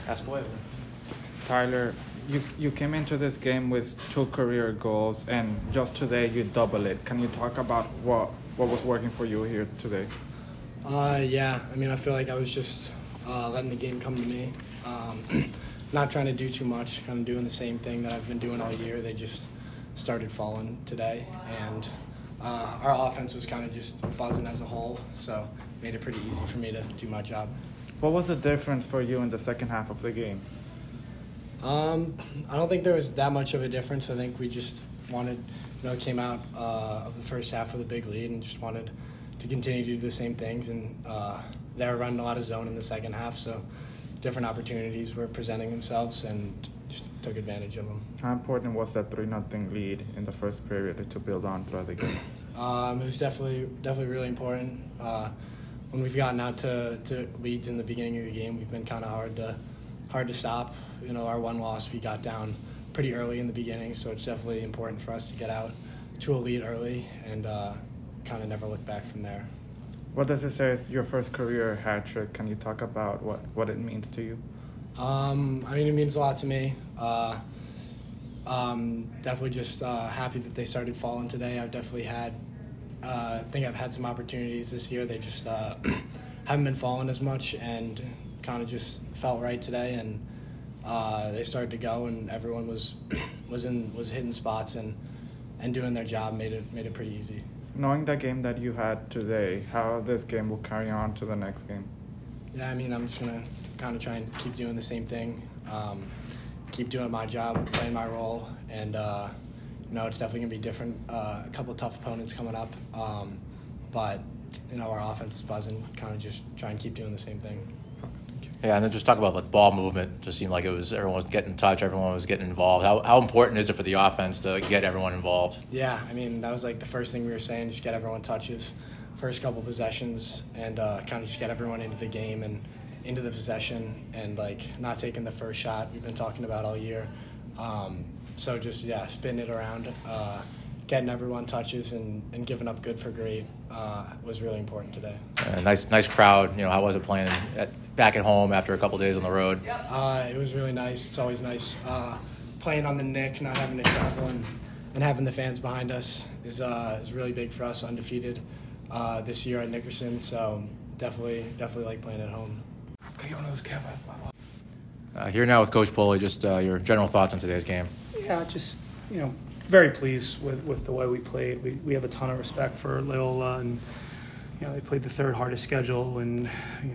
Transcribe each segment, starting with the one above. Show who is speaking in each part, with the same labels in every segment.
Speaker 1: Espoir.
Speaker 2: Tyler, you came into this game with 2 career goals, and just today you double it. Can you talk about what was working for you here today?
Speaker 3: Yeah, I mean, I feel like I was just letting the game come to me. Not trying to do too much, kind of doing the same thing that I've been doing all year. They just started falling today, and our offense was kind of just buzzing as a whole, so made it pretty easy for me to do my job.
Speaker 2: What was the difference for you in the second half of the game?
Speaker 3: I don't think there was that much of a difference. I think we just wanted, came out of the first half with a big lead and just wanted to continue to do the same things. And they were running a lot of zone in the second half, so different opportunities were presenting themselves and just took advantage of them.
Speaker 2: How important was that 3-0 lead in the first period to build on throughout the game?
Speaker 3: It was definitely really important. When we've gotten out to leads in the beginning of the game, we've been kind of hard to stop. Our one loss, we got down pretty early in the beginning, so it's definitely important for us to get out to a lead early and kind of never look back from there.
Speaker 2: What does it say is your first career hat trick? Can you talk about what it means to you?
Speaker 3: It means a lot to me. Definitely just happy that they started falling today. I've definitely think I've had some opportunities this year. They just haven't been falling as much, and kind of just felt right today. And they started to go, and everyone was hitting spots and doing their job. Made it pretty easy.
Speaker 2: Knowing the game that you had today, how this game will carry on to the next game?
Speaker 3: Yeah, I'm just gonna kind of try and keep doing the same thing, keep doing my job, playing my role, and it's definitely gonna be different. A couple of tough opponents coming up, but our offense is buzzing. Kind of just try and keep doing the same thing.
Speaker 1: Yeah, and then just talk about the ball movement. Just seemed like everyone was getting in touch, everyone was getting involved. How important is it for the offense to get everyone involved?
Speaker 3: Yeah, that was like the first thing we were saying, just get everyone touches, first couple possessions, and kind of just get everyone into the game and into the possession, and not taking the first shot we've been talking about all year. So just spinning it around, getting everyone touches and giving up good for great was really important today.
Speaker 1: Nice crowd. How was it playing back at home after a couple of days on the road?
Speaker 3: It was really nice. It's always nice playing on the Nick, not having to travel, and having the fans behind us is really big for us. Undefeated this year at Nickerson, so definitely like playing at home.
Speaker 1: Here now with Coach Pulley, just your general thoughts on today's game.
Speaker 4: Yeah, just very pleased with the way we played. We have a ton of respect for Loyola, and they played the third hardest schedule, and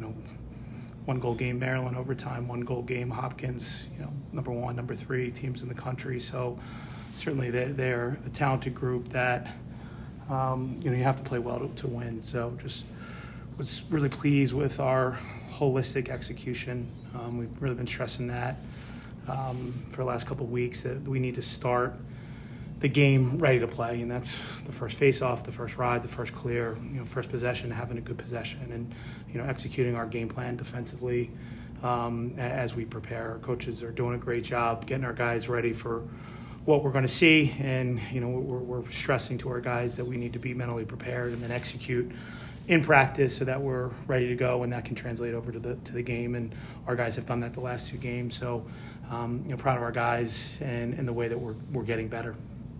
Speaker 4: 1-goal game Maryland overtime, 1-goal game Hopkins, number 1, number 3 teams in the country. So certainly they're a talented group that you have to play well to win. So just was really pleased with our holistic execution. We've really been stressing that for the last couple of weeks, that we need to start the game ready to play, and that's the first face-off, the first ride, the first clear, first possession, having a good possession, and executing our game plan defensively as we prepare. Our coaches are doing a great job getting our guys ready for what we're going to see, and we're stressing to our guys that we need to be mentally prepared and then execute in practice so that we're ready to go, and that can translate over to the game. And our guys have done that the last 2 games, so proud of our guys and the way that we're getting better.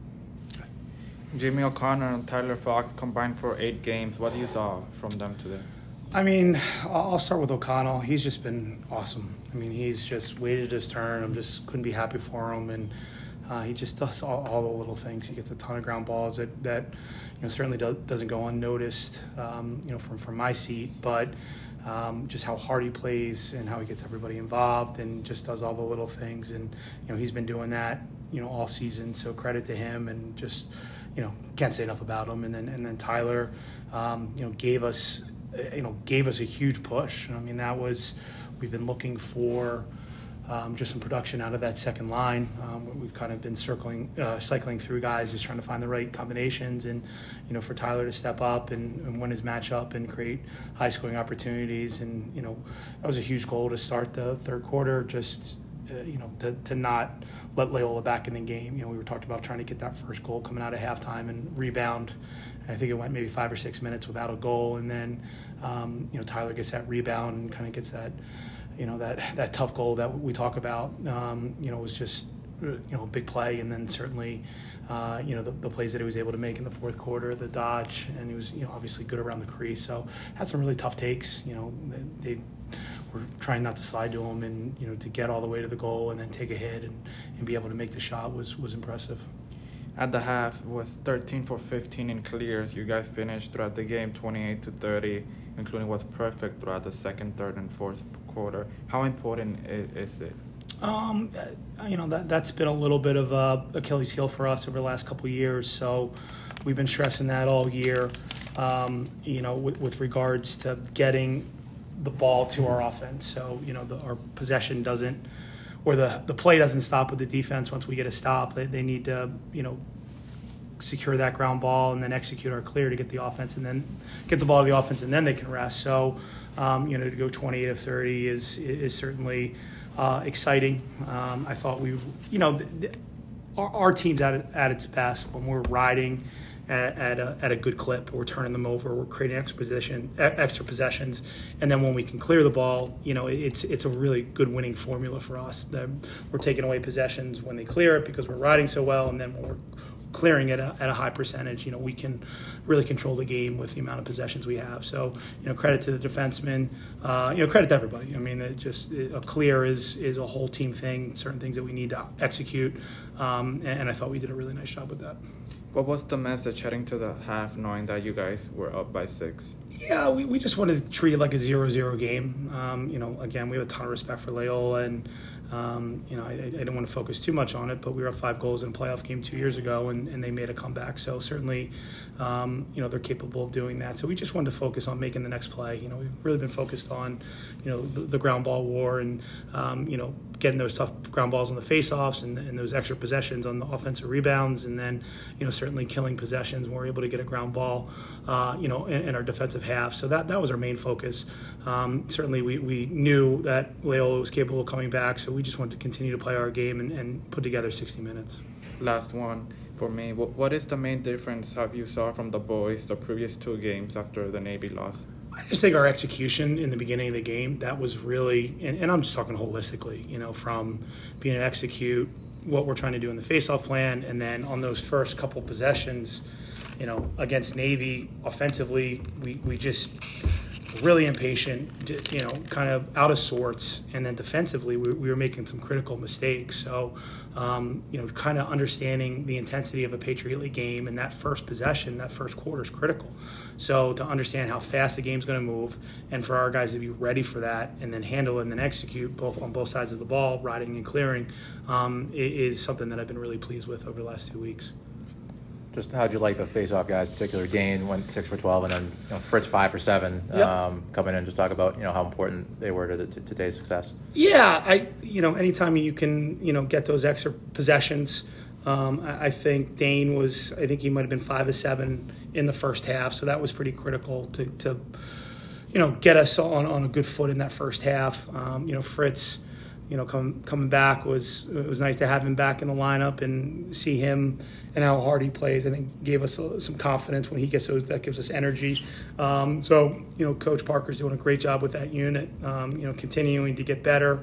Speaker 2: Jimmy O'Connor and Tyler Fox combined for 8 games. What you saw from them today?
Speaker 4: I'll start with O'Connell. He's just been awesome. He's just waited his turn. I just couldn't be happy for him, and he just does all the little things. He gets a ton of ground balls that certainly doesn't go unnoticed, from my seat, but just how hard he plays and how he gets everybody involved and just does all the little things. And he's been doing that all season, so credit to him, and just can't say enough about him. And then Tyler gave us a huge push. That was, we've been looking for just some production out of that second line. We've kind of been cycling through guys, just trying to find the right combinations, and for Tyler to step up and win his matchup and create high-scoring opportunities. And that was a huge goal to start the third quarter, just to not let Loyola back in the game. We were talked about trying to get that first goal coming out of halftime and rebound. I think it went maybe 5 or 6 minutes without a goal, and then Tyler gets that rebound and kind of gets that that tough goal that we talk about, was just, a big play. And then certainly, the plays that he was able to make in the fourth quarter, the dodge, and he was, obviously good around the crease. So had some really tough takes. They were trying not to slide to him, and, to get all the way to the goal and then take a hit and be able to make the shot was impressive.
Speaker 2: At the half, with 13 for 15 in clears, you guys finished throughout the game 28-30, including what's perfect throughout the second, third, and fourth quarter. How important is it?
Speaker 4: That's been a little bit of a Achilles heel for us over the last couple of years. So we've been stressing that all year, with regards to getting the ball to our offense. So, our possession doesn't, or the play doesn't stop with the defense once we get a stop. They need to, secure that ground ball and then execute our clear to get the offense and then get the ball to the offense and then they can rest. So, to go 28-30 is certainly exciting. I thought our team's at its best when we're riding at a good clip. We're turning them over. We're creating extra possessions, and then when we can clear the ball, it's a really good winning formula for us. We're taking away possessions when they clear it because we're riding so well, and then when we're clearing it at a high percentage, we can really control the game with the amount of possessions we have. So, credit to the defensemen, credit to everybody. I mean, a clear is a whole team thing, certain things that we need to execute, and I thought we did a really nice job with that.
Speaker 2: What was the message heading to the half, knowing that you guys were up by 6?
Speaker 4: Yeah, we just wanted to treat it like a 0-0 game. Again, we have a ton of respect for Loyola, and I didn't want to focus too much on it, but we were up 5 goals in a playoff game 2 years ago, and they made a comeback. So certainly, they're capable of doing that. So we just wanted to focus on making the next play. We've really been focused on, the ground ball war and, getting those tough ground balls on the face-offs and those extra possessions on the offensive rebounds, and then, certainly killing possessions when we're able to get a ground ball, in our defensive half. So that was our main focus. Certainly we knew that Loyola was capable of coming back, so we just wanted to continue to play our game and put together 60 minutes.
Speaker 2: Last one for me. What is the main difference have you saw from the boys the previous 2 games after the Navy loss?
Speaker 4: I just think our execution in the beginning of the game, that was really, and I'm just talking holistically, from being able to execute what we're trying to do in the face-off plan, and then on those first couple possessions, against Navy, offensively, we just really impatient, kind of out of sorts, and then defensively, we were making some critical mistakes. So, kind of understanding the intensity of a Patriot League game, and that first possession, that first quarter is critical. So to understand how fast the game's going to move, and for our guys to be ready for that, and then handle it and then execute on both sides of the ball, riding and clearing, is something that I've been really pleased with over the last 2 weeks.
Speaker 1: Just how'd you like the face-off guys? In particular, Dane went 6 for 12, and then Fritz 5 for 7.
Speaker 4: Yep.
Speaker 1: Coming in, just talk about how important they were to today's success.
Speaker 4: Yeah, anytime you can get those extra possessions, I think Dane was. I think he might have been 5 of 7 in the first half, so that was pretty critical to get us on a good foot in that first half. Fritz. Coming back it was nice to have him back in the lineup and see him and how hard he plays. I think gave us some confidence when he gets those. That gives us energy. So Coach Parker's doing a great job with that unit. Continuing to get better.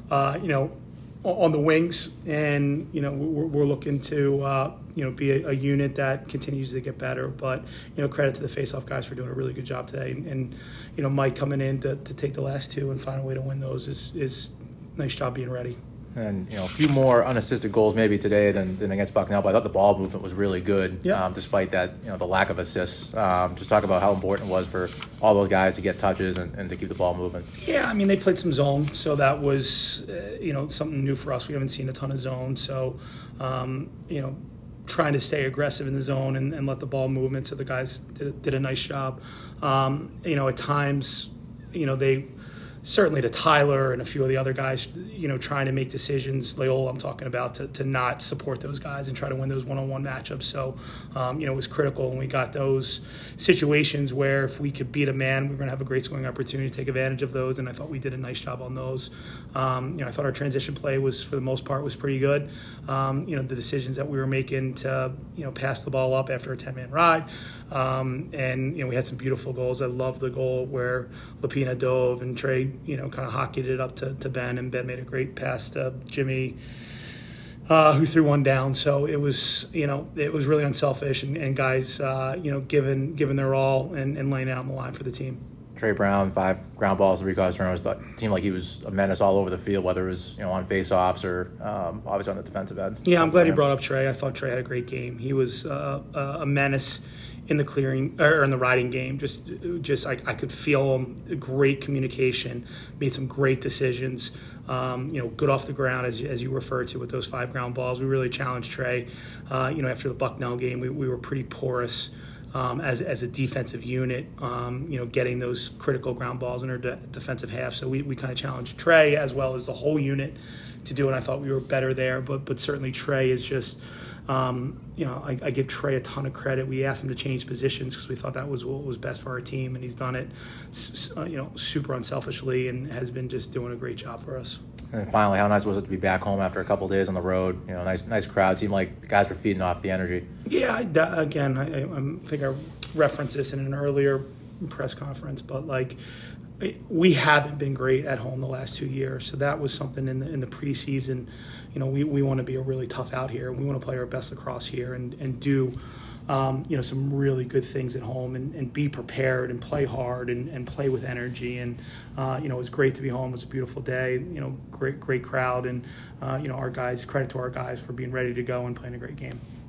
Speaker 4: On the wings, and we're looking to be a unit that continues to get better. But credit to the face-off guys for doing a really good job today. And Mike coming in to take the last 2 and find a way to win those is nice job being ready.
Speaker 1: And a few more unassisted goals maybe today than against Bucknell, but I thought the ball movement was really good.
Speaker 4: Yep.
Speaker 1: Despite that the lack of assists. Just talk about how important it was for all those guys to get touches and to keep the ball moving.
Speaker 4: Yeah, I mean they played some zone, so that was something new for us. We haven't seen a ton of zone, so trying to stay aggressive in the zone and let the ball movement. So the guys did a nice job. At times, they. Certainly to Tyler and a few of the other guys, trying to make decisions, Loyola I'm talking about, to not support those guys and try to win those one-on-one matchups. So, it was critical when we got those situations where if we could beat a man, we were going to have a great scoring opportunity to take advantage of those, and I thought we did a nice job on those. I thought our transition play was, for the most part, was pretty good. The decisions that we were making to, pass the ball up after a 10-man ride, And we had some beautiful goals. I love the goal where Lapina dove and Trey, kind of hockeyed it up to Ben, and Ben made a great pass to Jimmy, who threw one down. So it was, it was really unselfish, and guys, giving their all and laying it out on the line for the team.
Speaker 1: Trey Brown, 5 ground balls, 3 cause turnovers. But it seemed like he was a menace all over the field, whether it was on face-offs or obviously on the defensive end.
Speaker 4: Yeah, I'm glad you brought up Trey. I thought Trey had a great game. He was a menace in the clearing or in the riding game. Just I could feel him. Great communication. Made some great decisions. Good off the ground as you referred to with those 5 ground balls. We really challenged Trey. After the Bucknell game, we were pretty porous. As a defensive unit, getting those critical ground balls in our defensive half. So we kind of challenged Trey as well as the whole unit to do it. I thought we were better there, but certainly Trey is just, I give Trey a ton of credit. We asked him to change positions because we thought that was what was best for our team, and he's done it, super unselfishly, and has been just doing a great job for us.
Speaker 1: And finally, how nice was it to be back home after a couple of days on the road? Nice crowd. Seemed like the guys were feeding off the energy.
Speaker 4: Yeah, I think I referenced this in an earlier press conference, but we haven't been great at home the last 2 years. So that was something in the preseason. We want to be a really tough out here, and we want to play our best lacrosse here and do some really good things at home and be prepared and play hard and play with energy. And it was great to be home. It was a beautiful day. Great crowd, and our guys. Credit to our guys for being ready to go and playing a great game.